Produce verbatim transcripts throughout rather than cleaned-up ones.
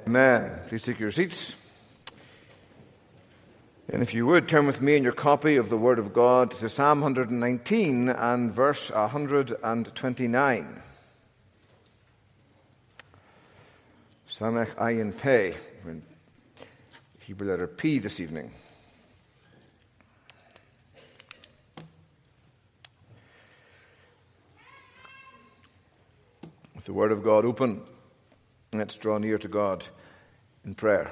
Amen. Please take your seats. And if you would, turn with me in your copy of the Word of God to Psalm one nineteen and verse one twenty-nine. Samech Ayin Pei. Hebrew letter P this evening. With the Word of God open, let's draw near to God in prayer.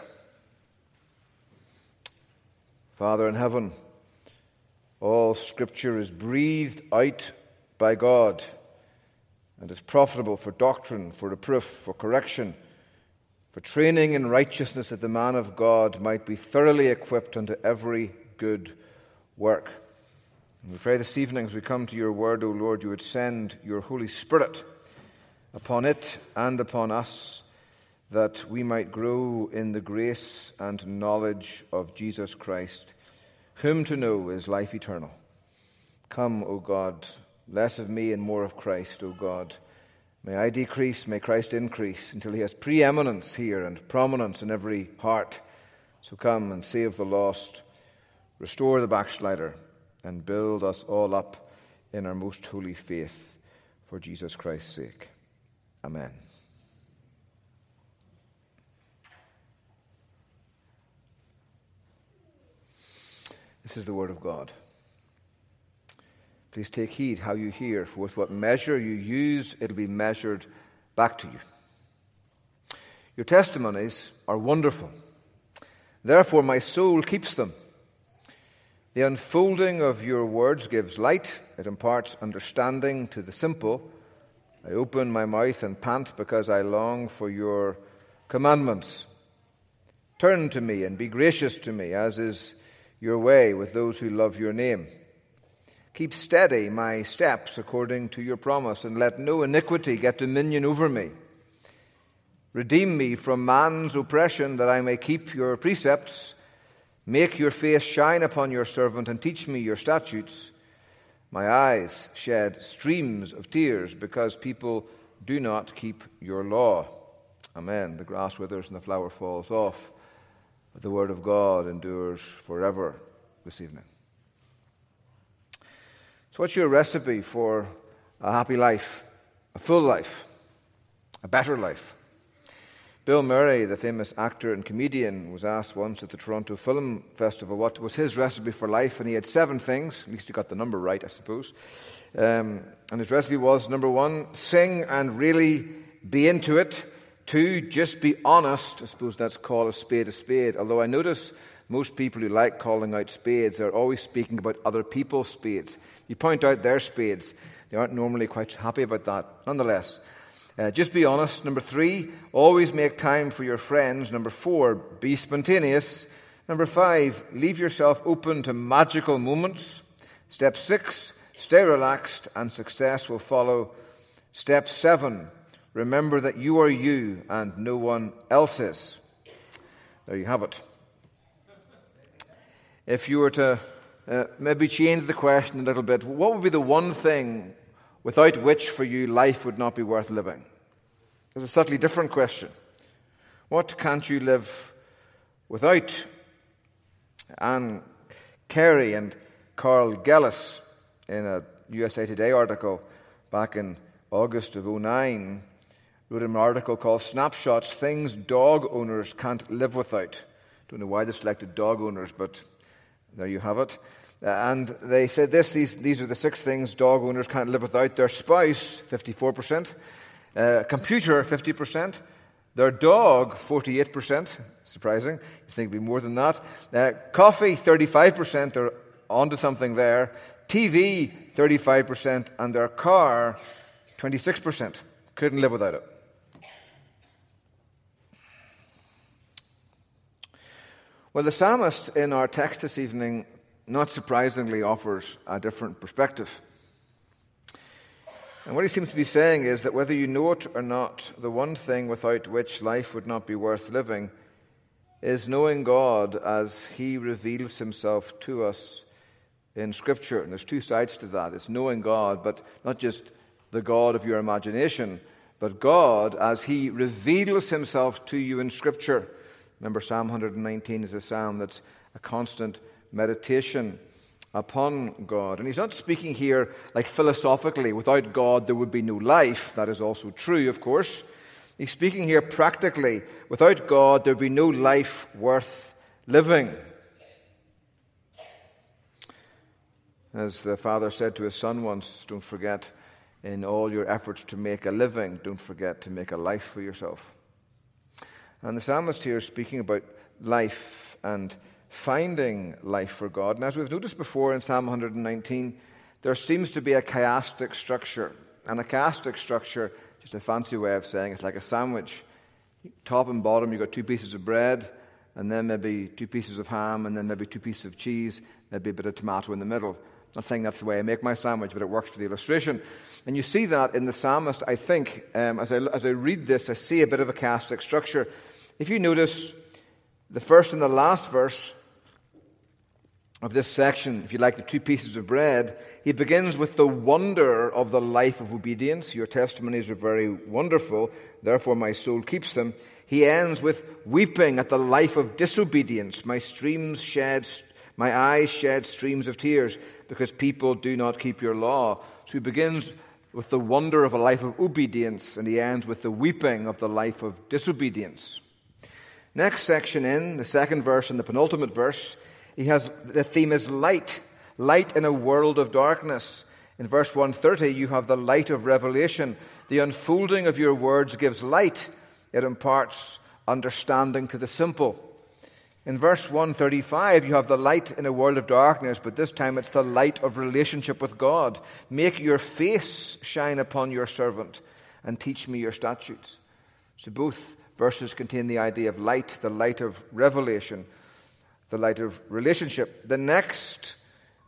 Father in heaven, all Scripture is breathed out by God and is profitable for doctrine, for reproof, for correction, for training in righteousness, that the man of God might be thoroughly equipped unto every good work. And we pray this evening as we come to your word, O Lord, you would send your Holy Spirit upon it and upon us, that we might grow in the grace and knowledge of Jesus Christ, whom to know is life eternal. Come, O God, less of me and more of Christ, O God. May I decrease, may Christ increase, until he has preeminence here and prominence in every heart. So come and save the lost, restore the backslider, and build us all up in our most holy faith, for Jesus Christ's sake. Amen. This is the word of God. Please take heed how you hear, for with what measure you use, it'll be measured back to you. Your testimonies are wonderful. Therefore, my soul keeps them. The unfolding of your words gives light. It imparts understanding to the simple. I open my mouth and pant because I long for your commandments. Turn to me and be gracious to me, as is your way with those who love your name. Keep steady my steps according to your promise, and let no iniquity get dominion over me. Redeem me from man's oppression, that I may keep your precepts. Make your face shine upon your servant, and teach me your statutes. My eyes shed streams of tears because people do not keep your law. Amen. The grass withers and the flower falls off, but the word of God endures forever this evening. So what's your recipe for a happy life, a full life, a better life? Bill Murray, the famous actor and comedian, was asked once at the Toronto Film Festival what was his recipe for life, and he had seven things. At least he got the number right, I suppose. Um, and his recipe was, number one, sing and really be into it. Two, just be honest. I suppose that's call a spade a spade. Although I notice most people who like calling out spades are always speaking about other people's spades. You point out their spades. They aren't normally quite happy about that. Nonetheless, Uh, just be honest. Number three, always make time for your friends. Number four, be spontaneous. Number five, leave yourself open to magical moments. Step six, stay relaxed and success will follow. Step seven, remember that you are you and no one else is. There you have it. If you were to uh, maybe change the question a little bit, what would be the one thing without which for you life would not be worth living? It's a subtly different question. What can't you live without? Anne Carey and Carl Gellis, in a U S A Today article back in August of oh nine, wrote an article called Snapshots, Things Dog Owners Can't Live Without. Don't know why they selected dog owners, but there you have it. Uh, and they said this, these, these are the six things dog owners can't live without. Their spouse, fifty-four percent. Uh, computer, fifty percent. Their dog, forty-eight percent. Surprising. You think it'd be more than that. Uh, coffee, thirty-five percent. They're onto something there. T V, thirty-five percent. And their car, twenty-six percent. Couldn't live without it. Well, the psalmist in our text this evening, not surprisingly, offers a different perspective. And what he seems to be saying is that whether you know it or not, the one thing without which life would not be worth living is knowing God as he reveals himself to us in Scripture. And there's two sides to that. It's knowing God, but not just the God of your imagination, but God as he reveals himself to you in Scripture. Remember, Psalm one nineteen is a psalm that's a constant meditation upon God. And he's not speaking here like philosophically, without God there would be no life. That is also true, of course. He's speaking here practically. Without God there would be no life worth living. As the father said to his son once, don't forget, in all your efforts to make a living, don't forget to make a life for yourself. And the psalmist here is speaking about life and finding life for God. And as we've noticed before in Psalm one nineteen, there seems to be a chiastic structure. And a chiastic structure, just a fancy way of saying it's like a sandwich. Top and bottom, you've got two pieces of bread, and then maybe two pieces of ham, and then maybe two pieces of cheese, maybe a bit of tomato in the middle. I'm not saying that's the way I make my sandwich, but it works for the illustration. And you see that in the psalmist, I think, um, as I as I read this, I see a bit of a chiastic structure. If you notice the first and the last verse of this section, if you like, the two pieces of bread, he begins with the wonder of the life of obedience. Your testimonies are very wonderful, therefore my soul keeps them. He ends with weeping at the life of disobedience. My streams shed, my eyes shed streams of tears because people do not keep your law. So he begins with the wonder of a life of obedience, and he ends with the weeping of the life of disobedience. Next section in, the second verse and the penultimate verse, he has the theme is light, light in a world of darkness. In verse one thirty, you have the light of revelation. The unfolding of your words gives light. It imparts understanding to the simple. In verse one thirty-five, you have the light in a world of darkness, but this time it's the light of relationship with God. Make your face shine upon your servant and teach me your statutes. So both verses contain the idea of light, the light of revelation, the light of relationship. The next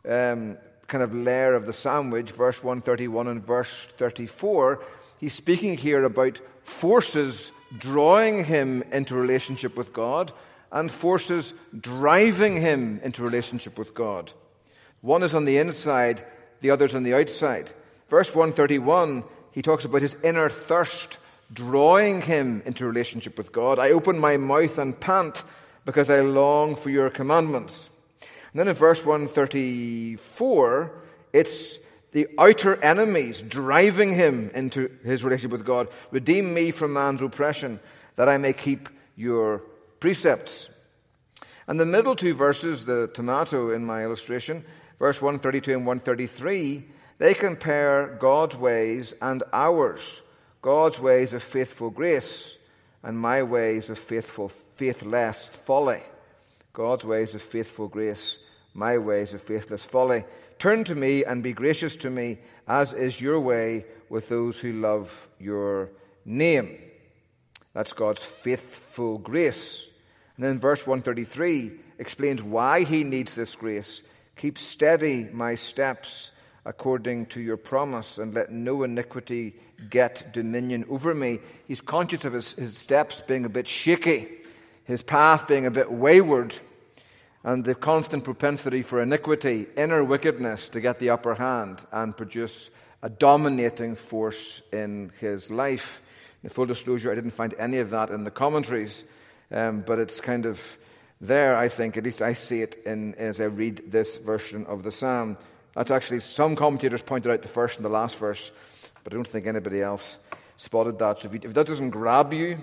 um, kind of layer of the sandwich, verse one thirty-one and verse thirty-four, he's speaking here about forces drawing him into relationship with God and forces driving him into relationship with God. One is on the inside, the other's on the outside. Verse one thirty-one, he talks about his inner thirst drawing him into relationship with God. I open my mouth and pant because I long for your commandments. And then in verse one thirty-four, it's the outer enemies driving him into his relationship with God. Redeem me from man's oppression, that I may keep your precepts. And the middle two verses, the tomato in my illustration, verse one thirty-two and one thirty-three, they compare God's ways and ours. God's ways of faithful grace and my ways of faithful faithless folly. God's ways of faithful grace, my ways of faithless folly. Turn to me and be gracious to me, as is your way with those who love your name. That's God's faithful grace. And then verse one thirty-three explains why he needs this grace. Keep steady my steps according to your promise, and let no iniquity get dominion over me. He's conscious of his, his steps being a bit shaky, his path being a bit wayward, and the constant propensity for iniquity, inner wickedness, to get the upper hand and produce a dominating force in his life. In full disclosure, I didn't find any of that in the commentaries, um, but it's kind of there, I think. At least I see it in, as I read this version of the psalm. That's actually, some commentators pointed out the first and the last verse, but I don't think anybody else spotted that. So if, you, if that doesn't grab you,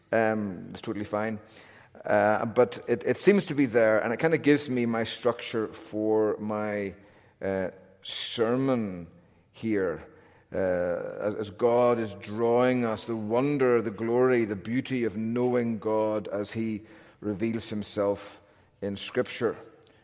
um, it's totally fine. Uh, but it, it seems to be there, and it kind of gives me my structure for my uh, sermon here. Uh, as, as God is drawing us, the wonder, the glory, the beauty of knowing God as he reveals himself in Scripture.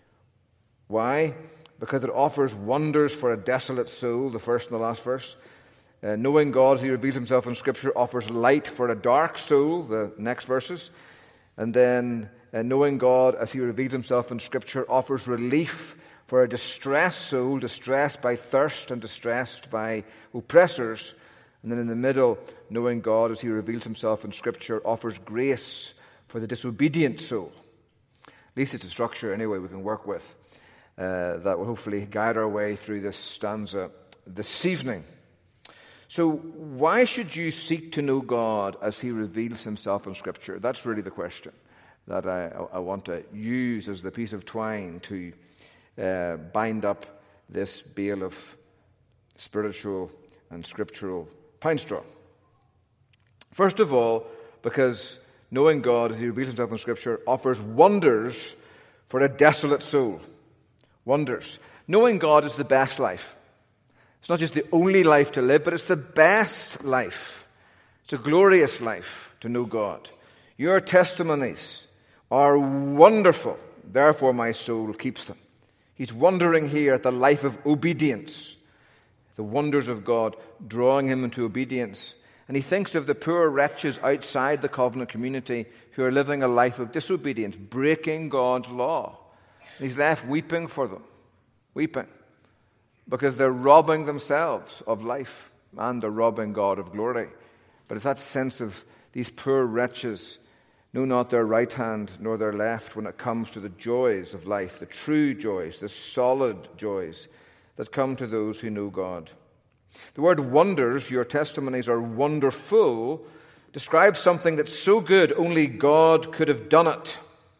Why? Because it offers wonders for a desolate soul, the first and the last verse. Uh, knowing God as he reveals himself in Scripture offers light for a dark soul, the next verses. And then uh, knowing God as he reveals himself in Scripture offers relief for a distressed soul, distressed by thirst and distressed by oppressors. And then in the middle, knowing God as he reveals himself in Scripture offers grace for the disobedient soul. At least it's a structure, anyway, we can work with. Uh, that will hopefully guide our way through this stanza this evening. So why should you seek to know God as he reveals himself in Scripture? That's really the question that I, I want to use as the piece of twine to uh, bind up this bale of spiritual and scriptural pine straw. First of all, because knowing God as he reveals himself in Scripture offers wonders for a desolate soul. Wonders. Knowing God is the best life. It's not just the only life to live, but it's the best life. It's a glorious life to know God. Your testimonies are wonderful. Therefore, my soul keeps them. He's wondering here at the life of obedience, the wonders of God drawing him into obedience. And he thinks of the poor wretches outside the covenant community who are living a life of disobedience, breaking God's law. And he's left weeping for them, weeping, because they're robbing themselves of life and they're robbing God of glory. But it's that sense of these poor wretches know not their right hand nor their left when it comes to the joys of life, the true joys, the solid joys that come to those who know God. The word wonders, your testimonies are wonderful, describes something that's so good only God could have done it.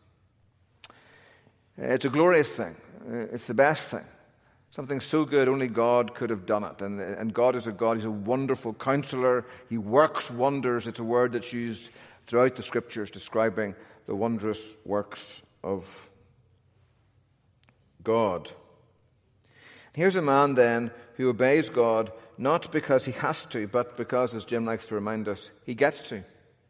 It's a glorious thing. It's the best thing. Something so good only God could have done it. And, and God is a God. He's a wonderful counselor. He works wonders. It's a word that's used throughout the Scriptures describing the wondrous works of God. Here's a man then who obeys God not because he has to, but because, as Jim likes to remind us, he gets to.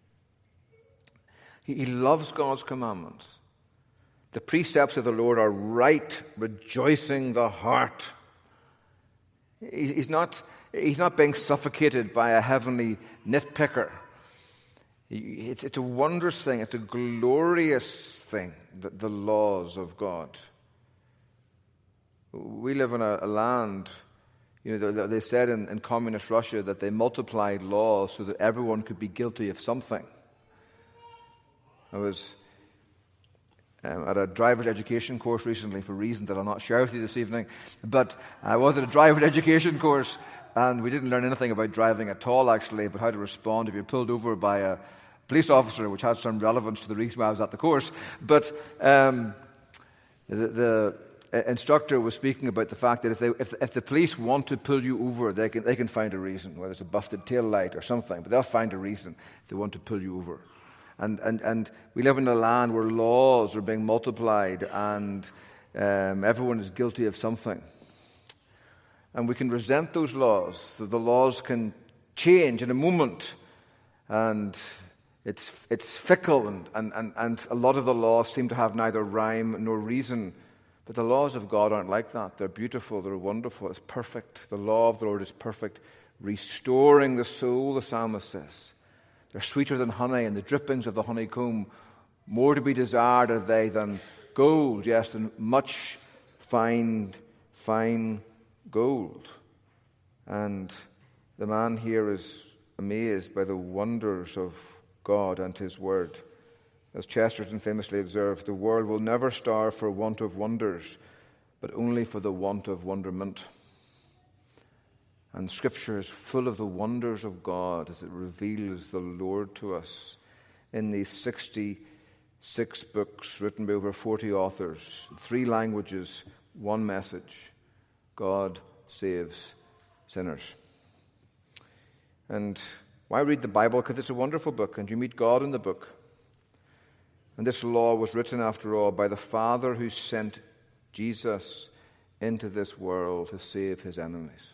He, he loves God's commandments. The precepts of the Lord are right, rejoicing the heart. He, he's not, he's not being suffocated by a heavenly nitpicker. He, it's, it's a wondrous thing. It's a glorious thing, the, the laws of God. We live in a, a land, you know, they said in, in communist Russia that they multiplied laws so that everyone could be guilty of something. I was um, at a driver's education course recently for reasons that I'll not share with you this evening, but I was at a driver's education course and we didn't learn anything about driving at all actually, but how to respond if you're pulled over by a police officer, which had some relevance to the reason why I was at the course. But um, the... the instructor was speaking about the fact that if, they, if, if the police want to pull you over, they can, they can find a reason, whether it's a busted tail light or something, but they'll find a reason if they want to pull you over. And, and, and we live in a land where laws are being multiplied and um, everyone is guilty of something. And we can resent those laws. The, the laws can change in a moment, and it's, it's fickle, and, and, and, and a lot of the laws seem to have neither rhyme nor reason. But the laws of God aren't like that. They're beautiful. They're wonderful. It's perfect. The law of the Lord is perfect, restoring the soul, the psalmist says. They're sweeter than honey, and the drippings of the honeycomb. More to be desired are they than gold, yes, than much fine, fine gold. And the man here is amazed by the wonders of God and His Word. As Chesterton famously observed, the world will never starve for want of wonders, but only for the want of wonderment. And Scripture is full of the wonders of God as it reveals the Lord to us in these sixty-six books written by over forty authors, three languages, one message: God saves sinners. And why read the Bible? Because it's a wonderful book, and you meet God in the book. And this law was written, after all, by the Father who sent Jesus into this world to save his enemies.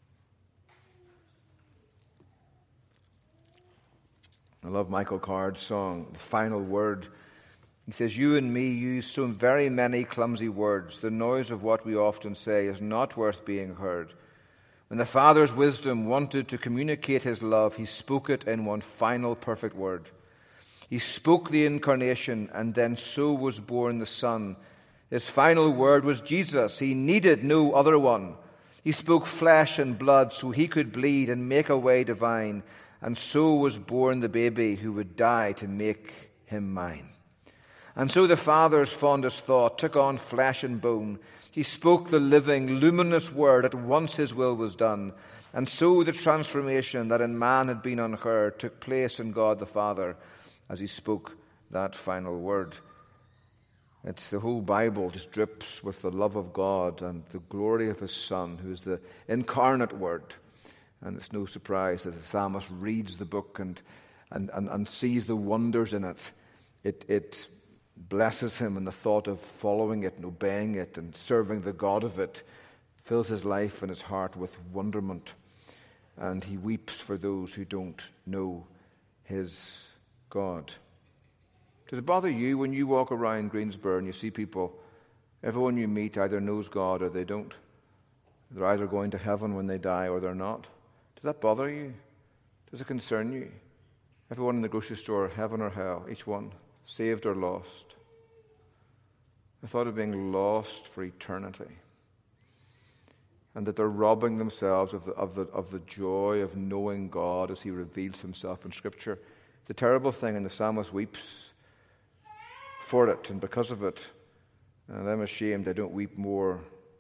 I love Michael Card's song, The Final Word. He says, "You and me use so very many clumsy words. The noise of what we often say is not worth being heard. When the Father's wisdom wanted to communicate his love, he spoke it in one final perfect word. He spoke the incarnation, and then so was born the Son. His final word was Jesus. He needed no other one. He spoke flesh and blood so he could bleed and make a way divine, and so was born the baby who would die to make him mine. And so the Father's fondest thought took on flesh and bone. He spoke the living, luminous word. At once his will was done. And so the transformation that in man had been unheard took place in God the Father as he spoke that final word. It's the whole Bible just drips with the love of God and the glory of his Son, who is the incarnate Word. And it's no surprise that the psalmist reads the book and, and, and, and sees the wonders in it. It, it blesses him, and the thought of following it and obeying it and serving the God of it fills his life and his heart with wonderment. And he weeps for those who don't know his God. Does it bother you when you walk around Greensboro and you see people, everyone you meet either knows God or they don't? They're either going to heaven when they die or they're not. Does that bother you? Does it concern you? Everyone in the grocery store, heaven or hell, each one, saved or lost. The thought of being lost for eternity. And that they're robbing themselves of the, of the, of the joy of knowing God as he reveals himself in Scripture. The terrible thing, and the psalmist weeps for it and because of it. And I'm ashamed I don't weep more.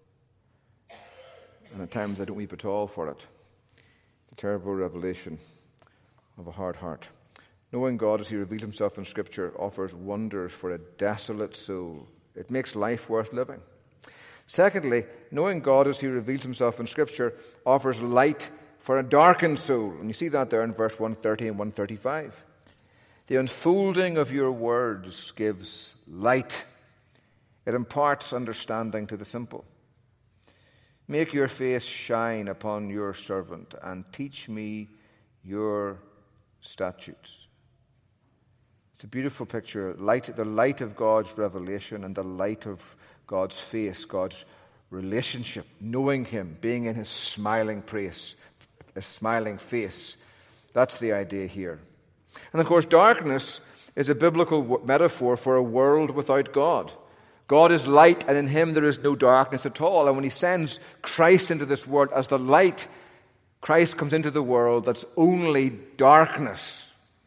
And at times I don't weep at all for it. The terrible revelation of a hard heart. Knowing God as he reveals himself in Scripture offers wonders for a desolate soul. It makes life worth living. Secondly, knowing God as he reveals himself in Scripture offers light for a darkened soul. And you see that there in verse one thirty and one thirty-five. The unfolding of your words gives light. It imparts understanding to the simple. Make your face shine upon your servant and teach me your statutes. It's a beautiful picture. Light, the light of God's revelation and the light of God's face, God's relationship, knowing him, being in his smiling face, his smiling face. That's the idea here. And of course, darkness is a biblical metaphor for a world without God. God is light, and in him there is no darkness at all. And when he sends Christ into this world as the light, Christ comes into the world that's only darkness.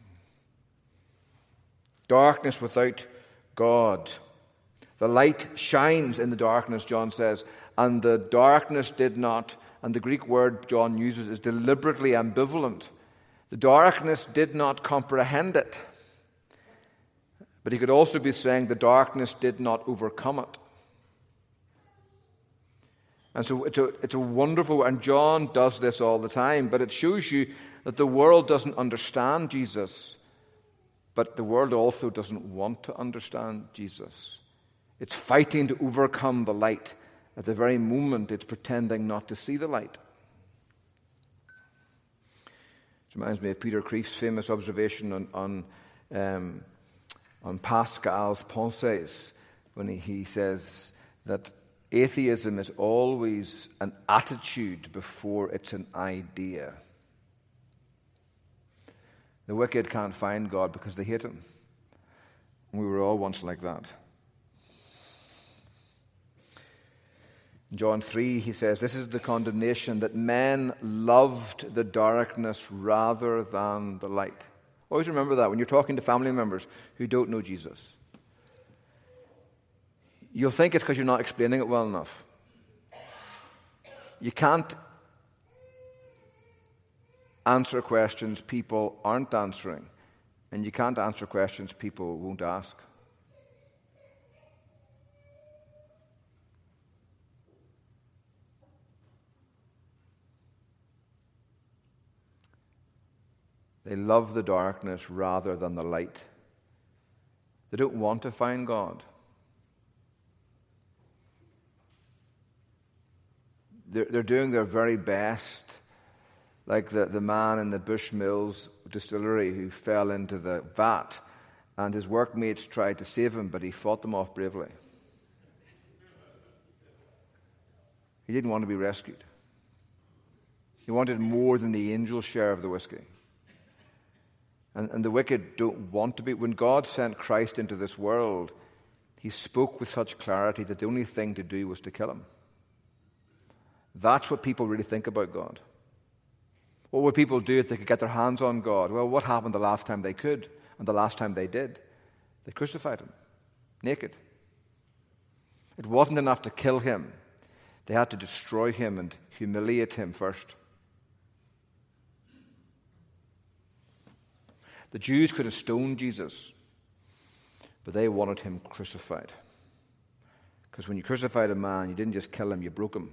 Darkness without God. The light shines in the darkness, John says, and the darkness did not, and the Greek word John uses is deliberately ambivalent. The darkness did not comprehend it. But he could also be saying the darkness did not overcome it. And so it's a, it's a wonderful, and John does this all the time, but it shows you that the world doesn't understand Jesus, but the world also doesn't want to understand Jesus. It's fighting to overcome the light. At the very moment, it's pretending not to see the light. It reminds me of Peter Kreeft's famous observation on, on, um, on Pascal's Pensées, when he, he says that atheism is always an attitude before it's an idea. The wicked can't find God because they hate him. We were all once like that. In John three, he says, this is the condemnation, that men loved the darkness rather than the light. Always remember that when you're talking to family members who don't know Jesus. You'll think it's because you're not explaining it well enough. You can't answer questions people aren't answering, and you can't answer questions people won't ask. They love the darkness rather than the light. They don't want to find God. They're, they're doing their very best, like the, the man in the Bushmills distillery who fell into the vat, and his workmates tried to save him, but he fought them off bravely. He didn't want to be rescued. He wanted more than the angel's share of the whiskey. And, and the wicked don't want to be. When God sent Christ into this world, he spoke with such clarity that the only thing to do was to kill him. That's what people really think about God. What would people do if they could get their hands on God? Well, what happened the last time they could, and the last time they did? They crucified him, naked. It wasn't enough to kill him. They had to destroy him and humiliate him first. The Jews could have stoned Jesus, but they wanted him crucified. Because when you crucified a man, you didn't just kill him, you broke him.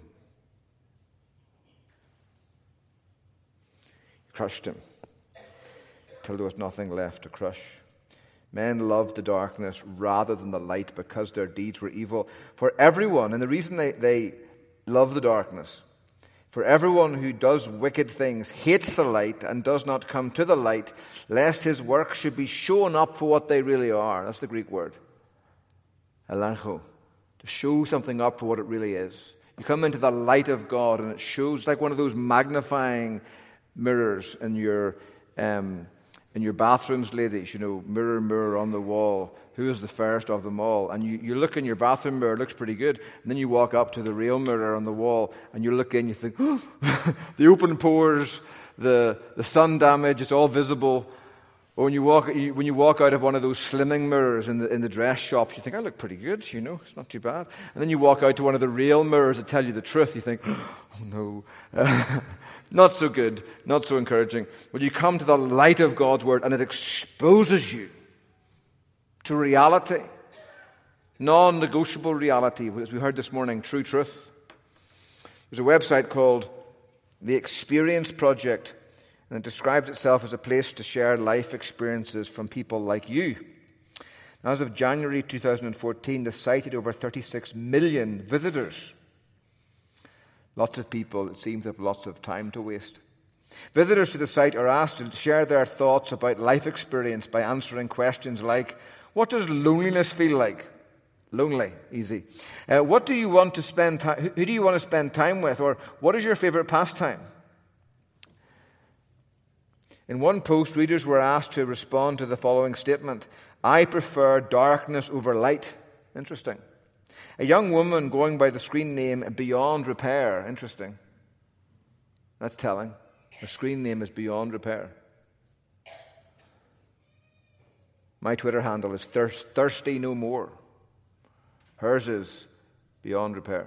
You crushed him till there was nothing left to crush. Men loved the darkness rather than the light because their deeds were evil. For everyone, and the reason they, they love the darkness, for everyone who does wicked things hates the light and does not come to the light, lest his work should be shown up for what they really are. That's the Greek word. Elancho. To show something up for what it really is. You come into the light of God and it shows like one of those magnifying mirrors in your um, in your bathrooms, ladies. You know, mirror, mirror on the wall. Who is the fairest of them all? And you, you look in your bathroom mirror, it looks pretty good. And then you walk up to the real mirror on the wall and you look in, you think, oh, the open pores, the, the sun damage, it's all visible. Or when you walk when you walk out of one of those slimming mirrors in the in the dress shops, you think, I look pretty good, you know, it's not too bad. And then you walk out to one of the real mirrors that tell you the truth, you think, oh no, uh, not so good, not so encouraging. Well, you come to the light of God's word and it exposes you to reality, non-negotiable reality, as we heard this morning, true truth. There's a website called The Experience Project, and it describes itself as a place to share life experiences from people like you. Now, as of January two thousand fourteen, the site had over thirty-six million visitors. Lots of people, it seems, have lots of time to waste. Visitors to the site are asked to share their thoughts about life experience by answering questions like, what does loneliness feel like? Lonely, easy. Uh, what do you want to spend time, who do you want to spend time with? Or what is your favorite pastime? In one post, readers were asked to respond to the following statement: I prefer darkness over light. Interesting. A young woman going by the screen name Beyond Repair. Interesting. That's telling. Her screen name is Beyond Repair. My Twitter handle is thirst, Thirsty No More. Hers is Beyond Repair.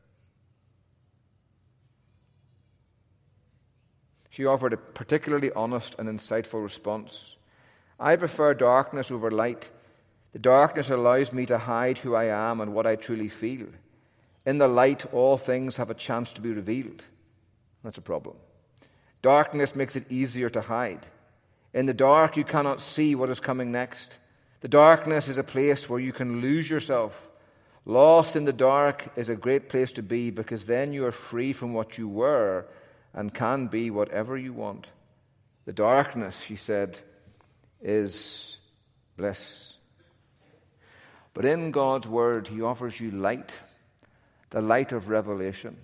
She offered a particularly honest and insightful response. I prefer darkness over light. The darkness allows me to hide who I am and what I truly feel. In the light, all things have a chance to be revealed. That's a problem. Darkness makes it easier to hide. In the dark, you cannot see what is coming next. The darkness is a place where you can lose yourself. Lost in the dark is a great place to be, because then you are free from what you were and can be whatever you want. The darkness, she said, is bliss. But in God's word, he offers you light, the light of revelation.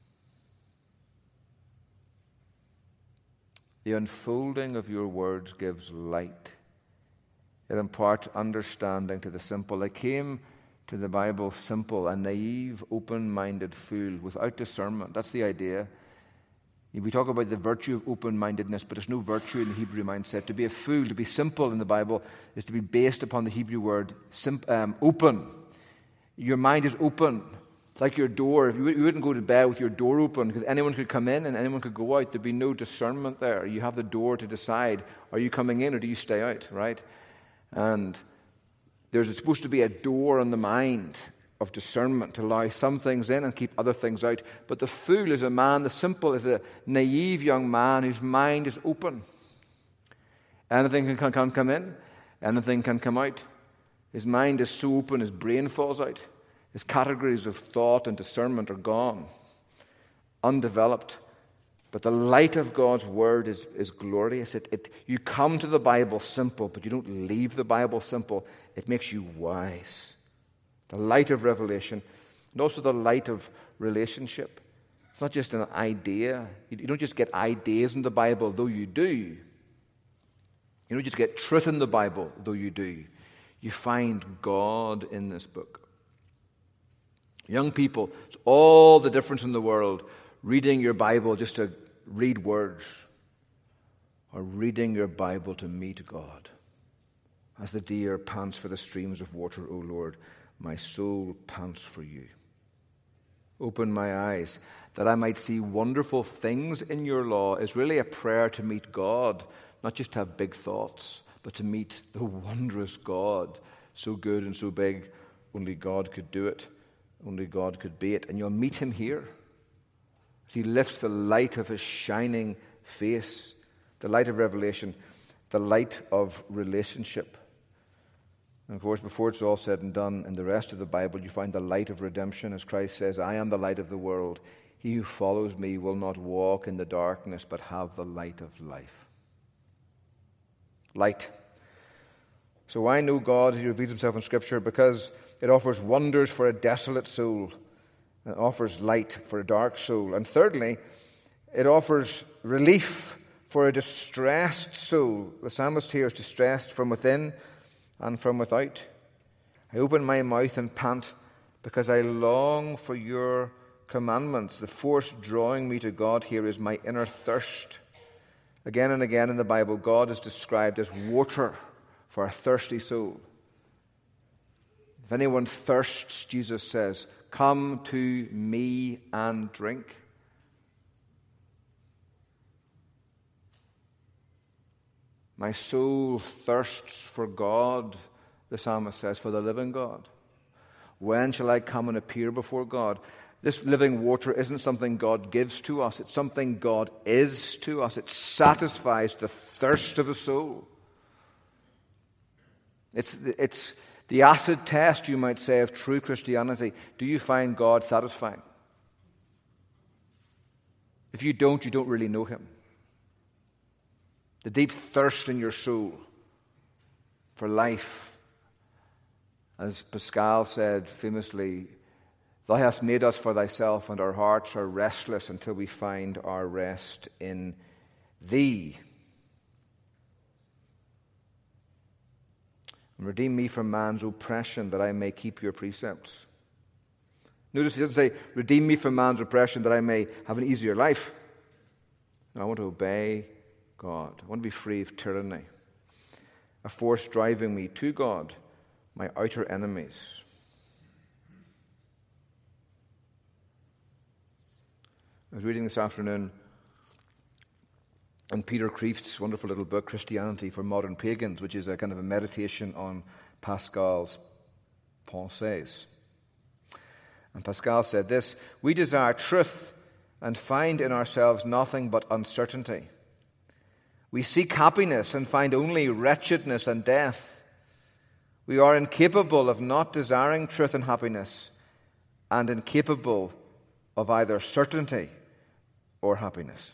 The unfolding of your words gives light. It imparts understanding to the simple. I came to the Bible simple, a naive, open-minded fool without discernment. That's the idea. We talk about the virtue of open-mindedness, but there's no virtue in the Hebrew mindset. To be a fool, to be simple in the Bible, is to be based upon the Hebrew word sim- um, open. Your mind is open. It's like your door. You wouldn't go to bed with your door open, because anyone could come in and anyone could go out. There'd be no discernment there. You have the door to decide, are you coming in or do you stay out, right? And there's supposed to be a door on the mind of discernment to allow some things in and keep other things out. But the fool is a man, the simple is a naive young man whose mind is open. Anything can, can come in, anything can come out. His mind is so open, his brain falls out. His categories of thought and discernment are gone, undeveloped. But the light of God's word is, is glorious. It, it, you come to the Bible simple, but you don't leave the Bible simple. It makes you wise. The light of revelation, and also the light of relationship. It's not just an idea. You don't just get ideas in the Bible, though you do. You don't just get truth in the Bible, though you do. You find God in this book. Young people, it's all the difference in the world reading your Bible just to read words, or reading your Bible to meet God. As the deer pants for the streams of water, O Lord, my soul pants for you. Open my eyes that I might see wonderful things in your law is really a prayer to meet God, not just to have big thoughts, but to meet the wondrous God, so good and so big, only God could do it. Only God could be it. And you'll meet him here. He lifts the light of his shining face, the light of revelation, the light of relationship. And of course, before it's all said and done, in the rest of the Bible, you find the light of redemption, as Christ says, I am the light of the world. He who follows me will not walk in the darkness, but have the light of life. Light. So why know God? He reveals himself in Scripture because it offers wonders for a desolate soul. It offers light for a dark soul. And thirdly, it offers relief for a distressed soul. The psalmist here is distressed from within and from without. I open my mouth and pant because I long for your commandments. The force drawing me to God here is my inner thirst. Again and again in the Bible, God is described as water for a thirsty soul. If anyone thirsts, Jesus says, come to me and drink. My soul thirsts for God, the psalmist says, for the living God. When shall I come and appear before God? This living water isn't something God gives to us. It's something God is to us. It satisfies the thirst of the soul. It's, it's the acid test, you might say, of true Christianity. Do you find God satisfying? If you don't, you don't really know him. The deep thirst in your soul for life. As Pascal said famously, thou hast made us for thyself, and our hearts are restless until we find our rest in thee. And redeem me from man's oppression, that I may keep your precepts. Notice he doesn't say, redeem me from man's oppression, that I may have an easier life. No, I want to obey God. I want to be free of tyranny, a force driving me to God, my outer enemies. I was reading this afternoon in Peter Kreeft's wonderful little book, Christianity for Modern Pagans, which is a kind of a meditation on Pascal's Pensées. And Pascal said this, we desire truth and find in ourselves nothing but uncertainty. We seek happiness and find only wretchedness and death. We are incapable of not desiring truth and happiness, and incapable of either certainty or happiness.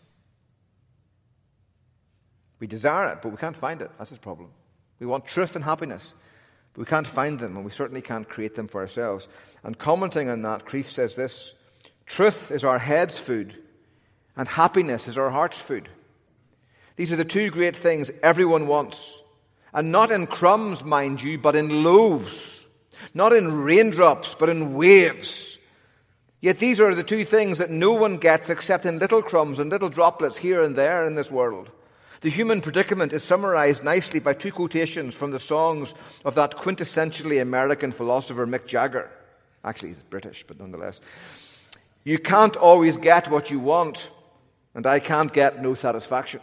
We desire it, but we can't find it. That's his problem. We want truth and happiness, but we can't find them, and we certainly can't create them for ourselves. And commenting on that, Kreeft says this, truth is our head's food, and happiness is our heart's food. These are the two great things everyone wants. And not in crumbs, mind you, but in loaves. Not in raindrops, but in waves. Yet these are the two things that no one gets except in little crumbs and little droplets here and there in this world. The human predicament is summarized nicely by two quotations from the songs of that quintessentially American philosopher Mick Jagger. Actually, he's British, but nonetheless. You can't always get what you want, and I can't get no satisfaction.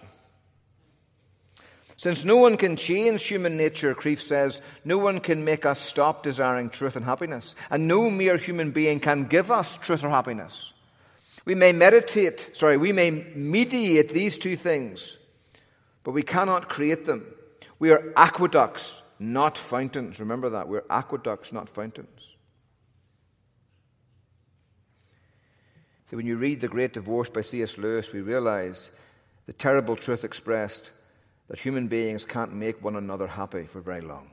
Since no one can change human nature, Kreeft says, no one can make us stop desiring truth and happiness. And no mere human being can give us truth or happiness. We may meditate, sorry, we may mediate these two things, but we cannot create them. We are aqueducts, not fountains. Remember that. We're aqueducts, not fountains. So when you read The Great Divorce by C S Lewis, we realize the terrible truth expressed that human beings can't make one another happy for very long.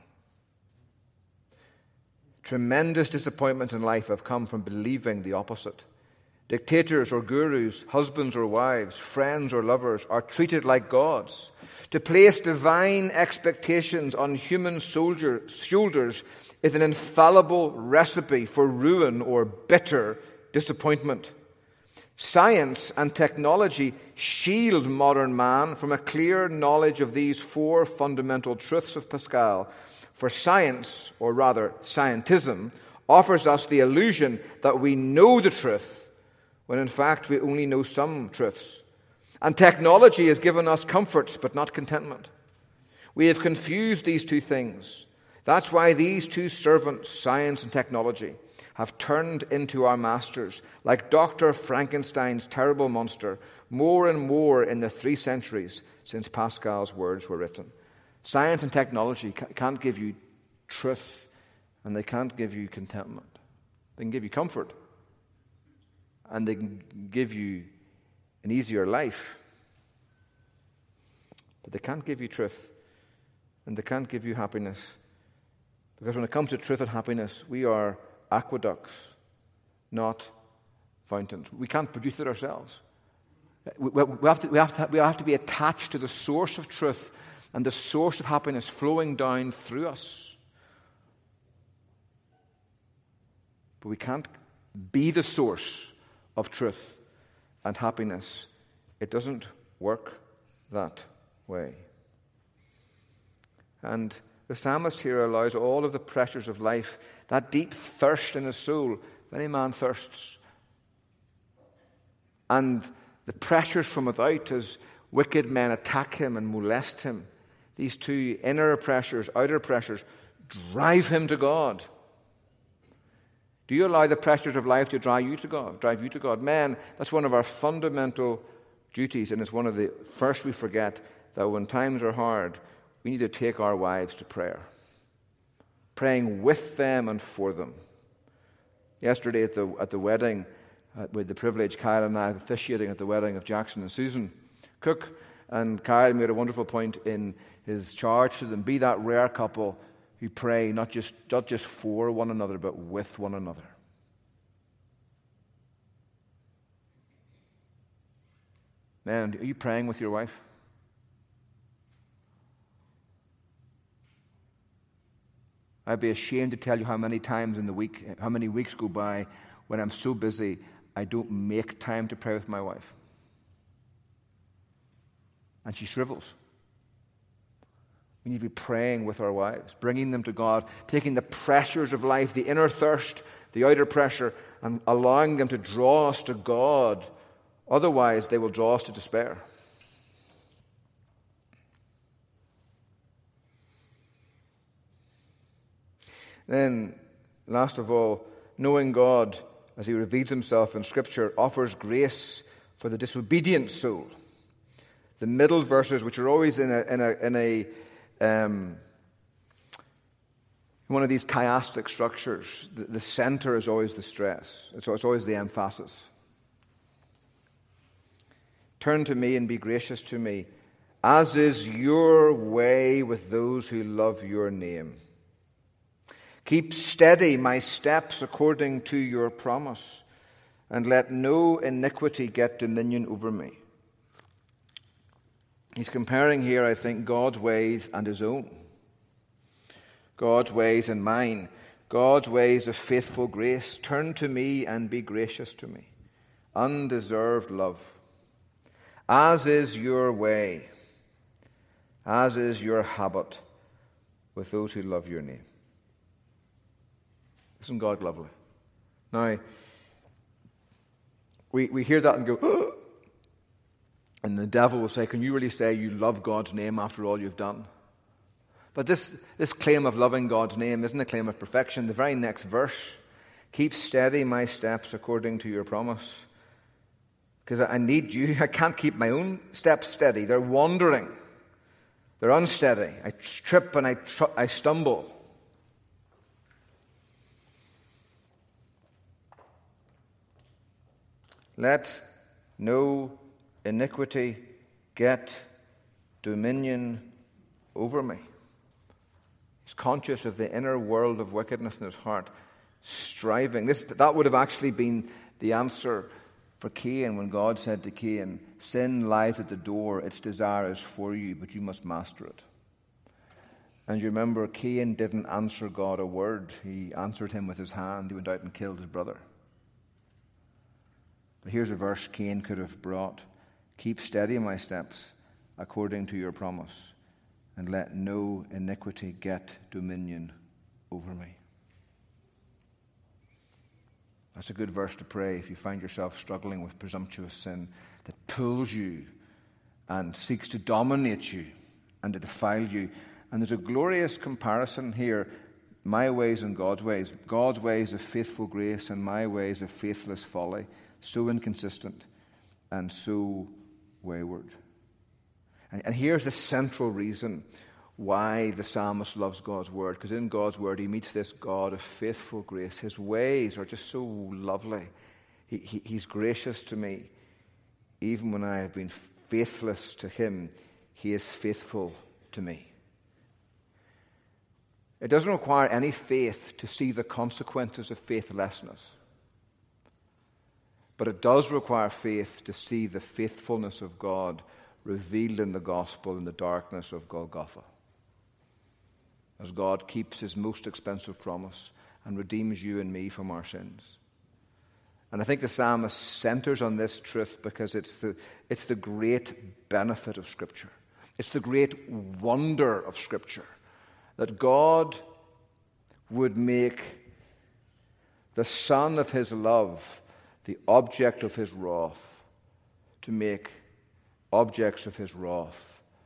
Tremendous disappointments in life have come from believing the opposite. Dictators or gurus, husbands or wives, friends or lovers are treated like gods. To place divine expectations on human soldier, shoulders is an infallible recipe for ruin or bitter disappointment. Science and technology shield modern man from a clear knowledge of these four fundamental truths of Pascal. For science, or rather scientism, offers us the illusion that we know the truth, when in fact we only know some truths. And technology has given us comforts but not contentment. We have confused these two things. That's why these two servants, science and technology, have turned into our masters, like Doctor Frankenstein's terrible monster, more and more in the three centuries since Pascal's words were written. Science and technology can't give you truth, and they can't give you contentment. They can give you comfort, and they can give you an easier life, but they can't give you truth, and they can't give you happiness. Because when it comes to truth and happiness, we are aqueducts, not fountains. We can't produce it ourselves. We, we, have to, we, have to, we have to be attached to the source of truth and the source of happiness flowing down through us. But we can't be the source of truth and happiness. It doesn't work that way. And the psalmist here allows all of the pressures of life, that deep thirst in his soul. If any man thirsts, and the pressures from without as wicked men attack him and molest him, these two inner pressures, outer pressures, drive him to God. Do you allow the pressures of life to drive you to God? Drive you to God? Men, that's one of our fundamental duties, and it's one of the first we forget, that when times are hard, we need to take our wives to prayer, praying with them and for them. Yesterday at the at the wedding, uh, with the privilege, Kyle and I officiating at the wedding of Jackson and Susan Cook, and Kyle made a wonderful point in his charge to them: be that rare couple who pray not just not just for one another, but with one another. Man, are you praying with your wife? I'd be ashamed to tell you how many times in the week, how many weeks go by when I'm so busy I don't make time to pray with my wife. And she shrivels. We need to be praying with our wives, bringing them to God, taking the pressures of life, the inner thirst, the outer pressure, and allowing them to draw us to God. Otherwise, they will draw us to despair. Then, last of all, knowing God as he reveals himself in Scripture offers grace for the disobedient soul. The middle verses, which are always in a in a in a um, one of these chiastic structures, the, the center is always the stress. It's, it's always the emphasis. Turn to me and be gracious to me, as is your way with those who love your name. Keep steady my steps according to your promise, and let no iniquity get dominion over me. He's comparing here, I think, God's ways and his own. God's ways and mine. God's ways of faithful grace. Turn to me and be gracious to me. Undeserved love. As is your way, as is your habit with those who love your name. Isn't God lovely? Now, we, we hear that and go, oh! And the devil will say, can you really say you love God's name after all you've done? But this, this claim of loving God's name isn't a claim of perfection. The very next verse, keep steady my steps according to your promise. Because I need you. I can't keep my own steps steady. They're wandering. They're unsteady. I trip and I, tr- I stumble. Let no iniquity get dominion over me. He's conscious of the inner world of wickedness in his heart, striving. This, that would have actually been the answer for Cain when God said to Cain, sin lies at the door, its desire is for you, but you must master it. And you remember, Cain didn't answer God a word. He answered him with his hand. He went out and killed his brother. But here's a verse Cain could have brought. Keep steady my steps according to your promise, and let no iniquity get dominion over me. That's a good verse to pray if you find yourself struggling with presumptuous sin that pulls you and seeks to dominate you and to defile you. And there's a glorious comparison here, my ways and God's ways. God's ways of faithful grace and my ways of faithless folly, so inconsistent and so wayward. And, and here's the central reason why the psalmist loves God's word, because in God's word he meets this God of faithful grace. His ways are just so lovely. He, he, he's gracious to me. Even when I have been faithless to him, he is faithful to me. It doesn't require any faith to see the consequences of faithlessness. But it does require faith to see the faithfulness of God revealed in the gospel in the darkness of Golgotha. As God keeps his most expensive promise and redeems you and me from our sins. And I think the psalmist centers on this truth because it's the, it's the great benefit of Scripture. It's the great wonder of Scripture that God would make the Son of his love the object of his wrath, to make objects of his wrath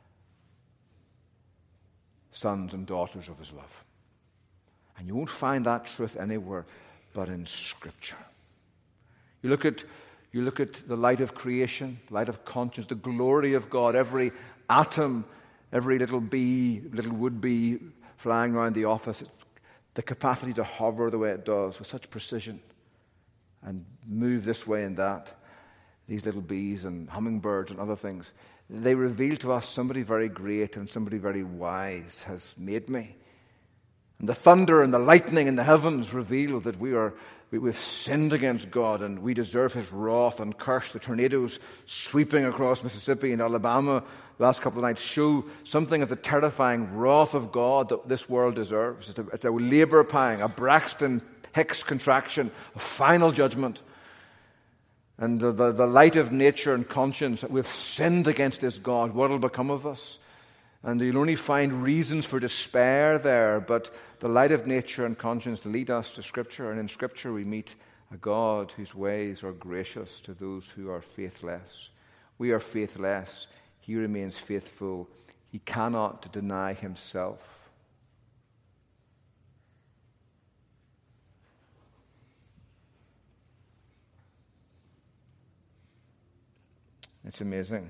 sons and daughters of his love. And you won't find that truth anywhere but in Scripture. You look at you look at the light of creation, the light of conscience, the glory of God, every atom, every little bee, little would-be flying around the office, the capacity to hover the way it does with such precision and move this way and that. These little bees and hummingbirds and other things, they reveal to us somebody very great and somebody very wise has made me. And the thunder and the lightning in the heavens reveal that we are we, we've sinned against God and we deserve his wrath and curse. The tornadoes sweeping across Mississippi and Alabama the last couple of nights show something of the terrifying wrath of God that this world deserves. It's a, it's a labor pang, a Braxton Hicks contraction, a final judgment. And the, the, the light of nature and conscience, we've sinned against this God. What will become of us? And you'll only find reasons for despair there, but the light of nature and conscience lead us to Scripture, and in Scripture we meet a God whose ways are gracious to those who are faithless. We are faithless. He remains faithful. He cannot deny himself. It's amazing.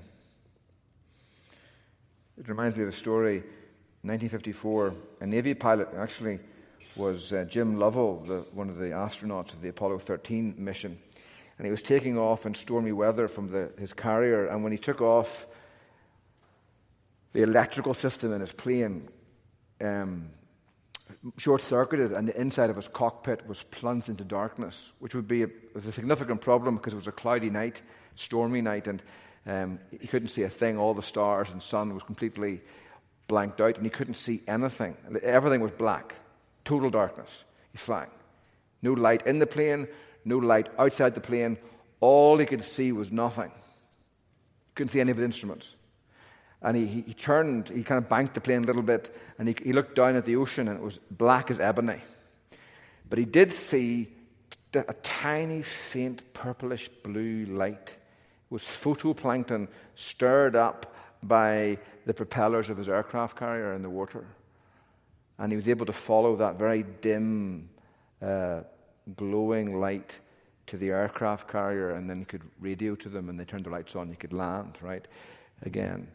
It reminds me of a story. In nineteen fifty-four, a Navy pilot, actually was uh, Jim Lovell, the, one of the astronauts of the Apollo thirteen mission. And he was taking off in stormy weather from the, his carrier. And when he took off, the electrical system in his plane um, short-circuited, and the inside of his cockpit was plunged into darkness, which would be a, was a significant problem because it was a cloudy night, stormy night, and um, he couldn't see a thing. All the stars and sun was completely blanked out, and he couldn't see anything. Everything was black, total darkness. He's flying. No light in the plane, no light outside the plane. All he could see was nothing. Couldn't see any of the instruments. And he, he, he turned, he kind of banked the plane a little bit, and he, he looked down at the ocean, and it was black as ebony. But he did see a tiny, faint, purplish blue light. It was photoplankton stirred up by the propellers of his aircraft carrier in the water. And he was able to follow that very dim, uh, glowing light to the aircraft carrier, and then he could radio to them, and they turned the lights on. He could land, right, again.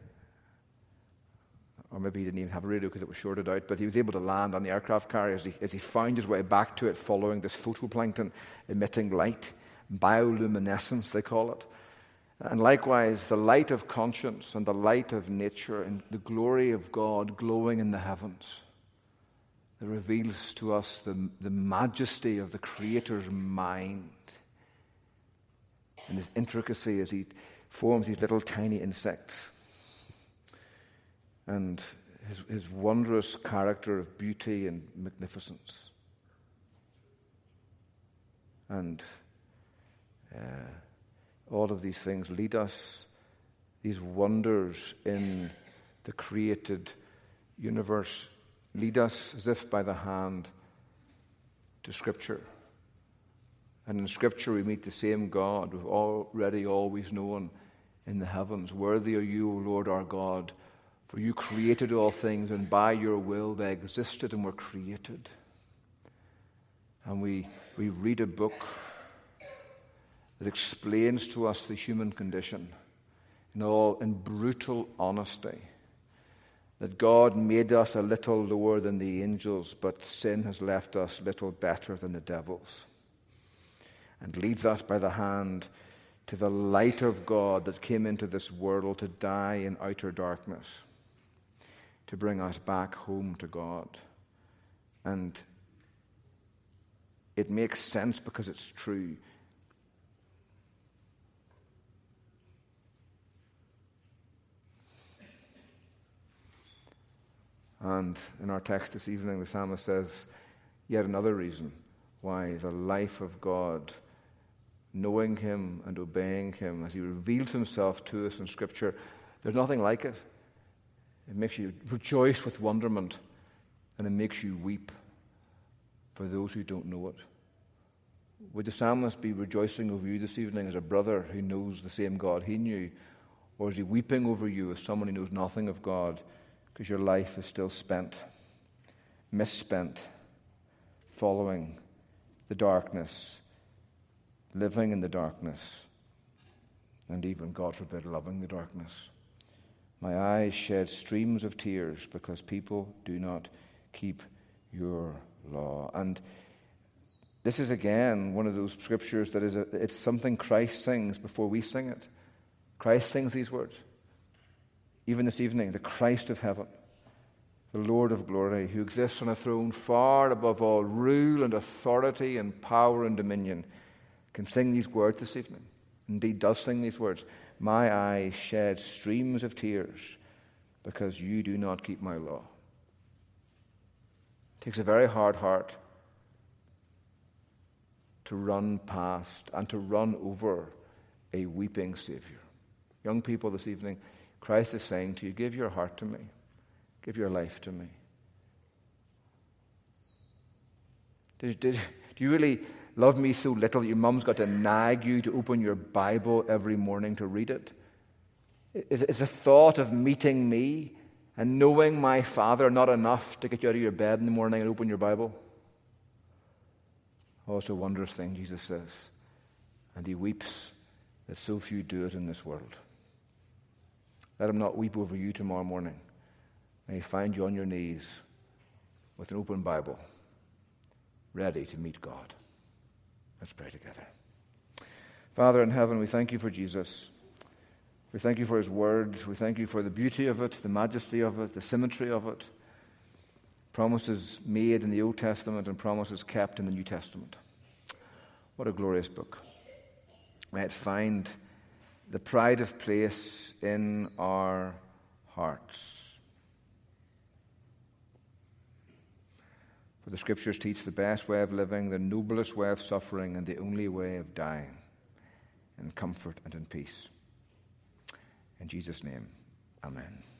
Or maybe he didn't even have a radio because it was shorted out, but he was able to land on the aircraft carrier as he, as he found his way back to it, following this photoplankton emitting light. Bioluminescence, they call it. And likewise, the light of conscience and the light of nature and the glory of God glowing in the heavens. It reveals to us the, the majesty of the Creator's mind and his intricacy as he forms these little tiny insects. And his, his wondrous character of beauty and magnificence. And uh, all of these things lead us, these wonders in the created universe, lead us as if by the hand to Scripture. And in Scripture we meet the same God we've already always known in the heavens. Worthy are you, O Lord our God, For you created all things, and by your will they existed and were created. And we, we read a book that explains to us the human condition in all in brutal honesty. That God made us a little lower than the angels, but sin has left us little better than the devils. And leads us by the hand to the light of God that came into this world to die in outer darkness, to bring us back home to God. And it makes sense because it's true. And in our text this evening, the psalmist says, yet another reason why the life of God, knowing him and obeying him as he reveals himself to us in Scripture, there's nothing like it. It makes you rejoice with wonderment, and it makes you weep for those who don't know it. Would the psalmist be rejoicing over you this evening as a brother who knows the same God he knew? Or is he weeping over you as someone who knows nothing of God because your life is still spent, misspent, following the darkness, living in the darkness, and even, God forbid, loving the darkness? My eyes shed streams of tears because people do not keep your law. And this is again one of those scriptures that is a, it's something Christ sings before we sing it. Christ sings these words. Even this evening, the Christ of heaven, the Lord of glory, who exists on a throne far above all rule and authority and power and dominion, can sing these words this evening. Indeed, does sing these words. My eyes shed streams of tears because you do not keep my law. It takes a very hard heart to run past and to run over a weeping Savior. Young people this evening, Christ is saying to you, give your heart to me. Give your life to me. Did, did, do you really love me so little that your mum's got to nag you to open your Bible every morning to read it? Is, is the thought of meeting me and knowing my Father not enough to get you out of your bed in the morning and open your Bible? Oh, it's a wondrous thing, Jesus says. And he weeps that so few do it in this world. Let him not weep over you tomorrow morning. May he find you on your knees with an open Bible, ready to meet God. Let's pray together. Father in heaven, we thank you for Jesus. We thank you for his word. We thank you for the beauty of it, the majesty of it, the symmetry of it. Promises made in the Old Testament and promises kept in the New Testament. What a glorious book. May it find the pride of place in our hearts. For the Scriptures teach the best way of living, the noblest way of suffering, and the only way of dying in comfort and in peace. In Jesus' name, amen.